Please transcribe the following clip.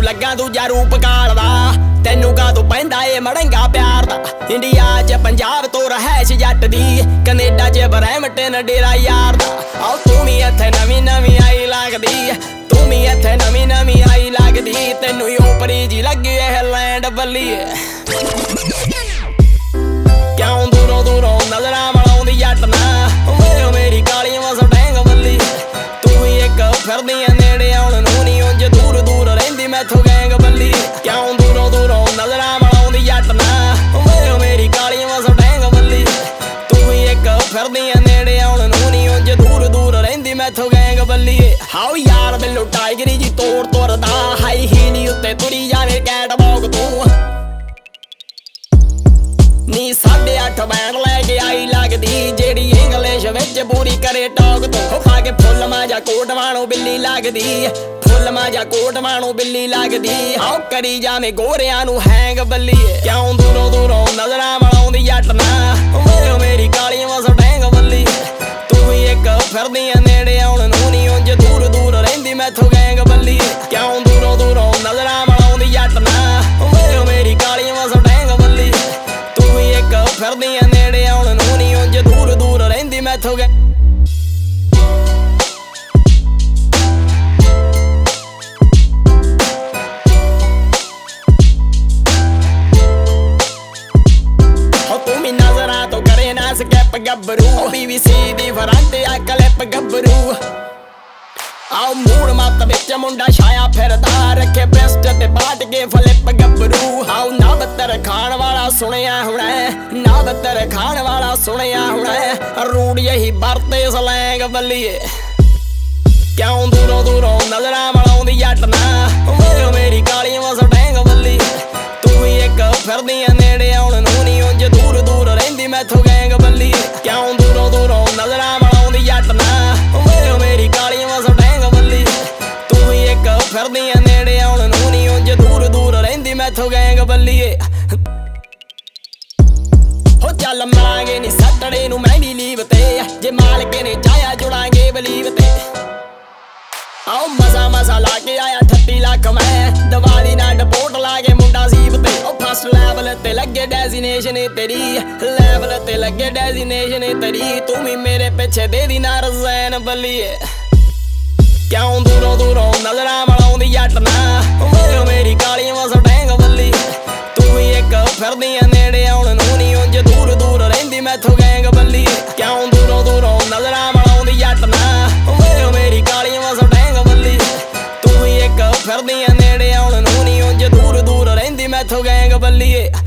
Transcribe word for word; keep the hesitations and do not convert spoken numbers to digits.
ਲੱਗਾ ਦੂਜਾ ਰੂਪ ਕਾਲਦਾ ਤੈਨੂੰ ਕਾਹਤੋਂ ਪੈਂਦਾ ਏ ਮੜੰਗਾ ਪਿਆਰ ਦਾ ਇੰਡੀਆ ਚ ਪੰਜਾਬ ਤੋਂ ਰਹਿਸ਼ ਜੱਟ ਦੀ ਕੈਨੇਡਾ ਚ ਬਰੈਂਪਟਨ ਡੇਰਾ ਯਾਰ ਦਾ ਆਓ ਤੂੰ ਵੀ ਇੱਥੇ ਨਵੀਂ ਨਵੀਂ ਆਈ ਲੱਗਦੀ ਤੂੰ ਵੀ ਇੱਥੇ ਨਵੀਂ ਨਵੀਂ ਆਈ ਲੱਗਦੀ ਤੈਨੂੰ ਹੀ ਓਪਰੀ ਜੀ ਲੱਗੀ ਇਹ ਲੈਂਡ ਬੱਲੀਏ ਕਿਉਂ ਦੂਰੋਂ ਦੂਰੋਂ ਨਜ਼ਰਾਂ ਮਲਾਉਂਦੀ ਜੱਟ ਨਾ ਓਏ ਮੇਰੀ ਕਾਲੀ ਮਸ ਡੈਂਗ ਬੱਲੀ ਤੂੰ ਵੀ ਇੱਕ ਫਿਰਦੀਆਂ ਨੇੜੇ ਆਉਣ ਨੂੰ ਨੀ ਉਂਝ ਦੂਰ ਦੂਰ ਰਹਿੰਦੀ ਮੈਥੋਂ ਗੈਂਗ ਬੱਲੀ ਕਿਉਂ ਦੂਰੋਂ ਦੂਰੋਂ ਨਜ਼ਰਾਂ ਮਲਾਉਂਦੀ ਜੱਟ ਨਾ ਓਏ ਮੇਰੀ ਕਾਲੀ ਮਸ ਡੈਂਗ ਬੱਲੀ ਤੂੰ ਵੀ ਇੱਕ ਫਿਰਦੀਆਂ ਨੇੜੇ ਆਉਣ ਨੂੰ ਨੀ ਉਂਝ ਦੂਰ ਦੂਰ ਰਹਿੰਦੀ ਮੈਥੋਂ ਗੈਂਗ ਬੱਲੀ ਹਾਓ ਯਾਰ ਬਿੱਲੋ ਟਾਈਗਰੀ ਜੀ ਤੋੜ ਤੁਰਦਾ ਹਾਈ ਹੀਲੀ ਉੱਤੇ ਤੁਰੀ ਜਾਵੇ ਕੈਟ ਵਾਕ ਤੂੰ ਨੀ ਸਾਢੇ ਅੱਠ ਬੈਂਡ ਲੈ ਕੇ ਆਈ ਲੱਗਦੀ ਜਿਹੜੀ ਇੰਗਲਿਸ਼ ਵਿੱਚ ਪੂਰੀ ਕਰੇ ਟੌਕ ਤੋਂ ਖਾ ਕੇ ਫੁੱਲ ਮਾਜਾ ਕੋਟ ਵਾਣੋ ਬਿੱਲੀ ਲੱਗਦੀ ਫੁੱਲ ਮਾਜਾ ਕੋਟ ਵਾਣੋ ਬਿੱਲੀ ਲੱਗਦੀ ਆਓ ਕਰੀ ਜਾਵੇਂ ਗੋਰਿਆਂ ਨੂੰ ਹੈਂਗ ਬੱਲੀਏ ਕਿਉਂ ਦੂਰੋਂ ਦੂਰੋਂ ਨਜ਼ਰਾਂ ਮਲਾਉਂਦੀ ਜੱਟ ਨਾ ਓਏ ਮੇਰੀ ਕਾਲੀ ਮਸ ਡੈਂਗ ਬੱਲੀ ਤੂੰ ਵੀ ਇੱਕ ਫਿਰਦੀਆਂ ਨੇੜੇ ਆਉਣ ਨੂੰ ਨੀ ਉਂਝ ਦੂਰ ਦੂਰ ਰਹਿੰਦੀ ਮੈਥੋਂ ਗੈਂਗ ਬੱਲੀ ਕਿਉਂ ਦੂਰੋਂ ਦੂਰੋਂ ਨਜ਼ਰਾਂ ਮਲਾਉਂਦੀ ਜੱਟ ਨਾ ਓਏ ਮੇਰੀ ਕਾਲੀ ਮਸ ਡੈਂਗ ਬੱਲੀ ਤੂੰ ਵੀ ਇੱਕ ਫਿਰਦੀਆਂ ਨੇੜੇ ਆਉਣ ਨੂੰ ਨੀ ਉਂਝ ਦੂਰ ਦੂਰ ਰਹਿੰਦੀ ਮੈਥੋਂ ਗੈਂਗ ਸਕੈਪ ਗੱਭਰੂ ਬੀਬੀਸੀ ਦੀ ਫਰੰਟ ਆ ਕਲਿੱਪ ਗੱਭਰੂ ਆਓ ਮੂੜ ਮੱਤ ਵਿੱਚ ਮੁੰਡਾ ਛਾਇਆ ਫਿਰਦਾ ਰੱਖੇ ਬੈਸਟ ਤੇ ਬਾਟ ਕੇ ਫਲਿੱਪ ਗੱਭਰੂ ਆਓ ਨਾ ਬੱਤਰ ਖਾਣ ਵਾਲਾ ਸੁਣਿਆ ਹੁਣਾ ਨਾ ਬੱਤਰ ਖਾਣ ਵਾਲਾ ਸੁਣਿਆ ਹੁਣਾ ਰੂੜ ਯਹੀ ਵਰਤੇ ਸਲੈਂਗ ਬੱਲੀਏ ਕਿਉਂ ਦੂਰੋਂ ਦੂਰੋਂ ਨਜ਼ਰਾਂ ਮਲਾਉਂਦੀ ਜੱਟ ਨਾ ਓਏ ਮੇਰੀ ਕਾਲੀ ਮਸ ਡੈਂਗ ਬੱਲੀ ਤੂੰ ਵੀ ਇੱਕ ਫਿਰਦੀਆਂ ਨੇੜੇ ਆਉਣ ਨੂੰ ਨੀ ਉਂਝ ਦੂਰ ਦੂਰ ਰਹਿੰਦੀ ਮੈਥੋਂ ਗੈਂਗ ਬੱਲੀ ਕਿਉਂ ਦੂਰੋਂ ਦੂਰੋਂ ਨਜ਼ਰਾਂ ਮਲਾਉਂਦੀ ਜੱਟ ਨਾ ਓਏ ਮੇਰੀ ਕਾਲੀ ਮਸ ਡੈਂਗ ਬੱਲੀ ਤੂੰ ਵੀ ਇੱਕ ਫਿਰਦੀਆਂ ਨੇੜੇ ਆਉਣ ਨੂੰ ਨੀ ਉਂਝ ਦੂਰ ਦੂਰ ਰਹਿੰਦੀ ਮੈਥੋਂ ਗੈਂਗ ਬੱਲੀਏ ਹੋ ਚੱਲ ਮਰਾਂਗੇ ਨੀ ਸੈਟਰਡੇ ਨੂੰ ਮੈਂ ਵੀ ਲੀਵ ਤੇ ਜੇ ਮਾਲਕੇ ਨੇ ਚਾਹਿਆ ਜੁੜਾਂਗੇ ਬਲੀਵ ਤੇ ਆਓ ਮਜ਼ਾ ਮਜ਼ਾ ਲਾ ਕੇ ਆਇਆ ਅਠੱਤੀ ਲੱਖ ਮੈਂ ਦੀਵਾਲੀ ਨਾਲ ਡਪੋਟ ਲਾ ਕੇ ਮੁੰਡਾ ਸੀਪ ਤੇ ਉਹ ਫਸਟ ਲੈਵਲ ਤੇ ਲੱਗੇ ਡੈਜ਼ੀਨੇਸ਼ਨ ਤੇਰੀ ਲੈਵਲ ਤੇ ਲੱਗੇ ਡੈਜ਼ੀਨੇਸ਼ਨ ਤੇਰੀ ਤੂੰ ਵੀ ਮੇਰੇ ਪਿੱਛੇ ਦੇ ਦੀ ਨਾ ਰਜ਼ੈਨ ਬੱਲੀਏ ਕਿਉਂ ਦੂਰੋਂ ਦੂਰੋਂ ਨਜ਼ਰਾਂ ਮਲਾਉਂਦੀ ਜੱਟ ਨਾ ਓਏ ਮੇਰੀ ਕਾਲੀ ਮਸ ਡੈਂਗ ਬੱਲੀ ਤੂੰ ਵੀ ਇੱਕ ਫਿਰਦੀਆਂ ਨੇੜੇ ਆਉਣ ਨੂੰ ਨੀ ਉਂਝ ਦੂਰ ਦੂਰ ਰਹਿੰਦੀ ਮੈਥੋਂ ਗੈਂਗ ਬੱਲੀ ਕਿਉਂ ਦੂਰੋਂ ਦੂਰੋਂ ਨਜ਼ਰਾਂ ਮਲਾਉਂਦੀ ਜੱਟ ਨਾ ਓਏ ਮੇਰੀ ਕਾਲੀ ਮਸ ਡੈਂਗ ਬੱਲੀ ਤੂੰ ਵੀ ਇੱਕ ਫਿਰਦੀਆਂ ਨੇੜੇ ਆਉਣ ਨੂੰ ਨੀ ਉਂਝ ਦੂਰ ਦੂਰ ਰਹਿੰਦੀ ਮੈਥੋਂ ਗੈਂਗ ਬੱਲੀਏ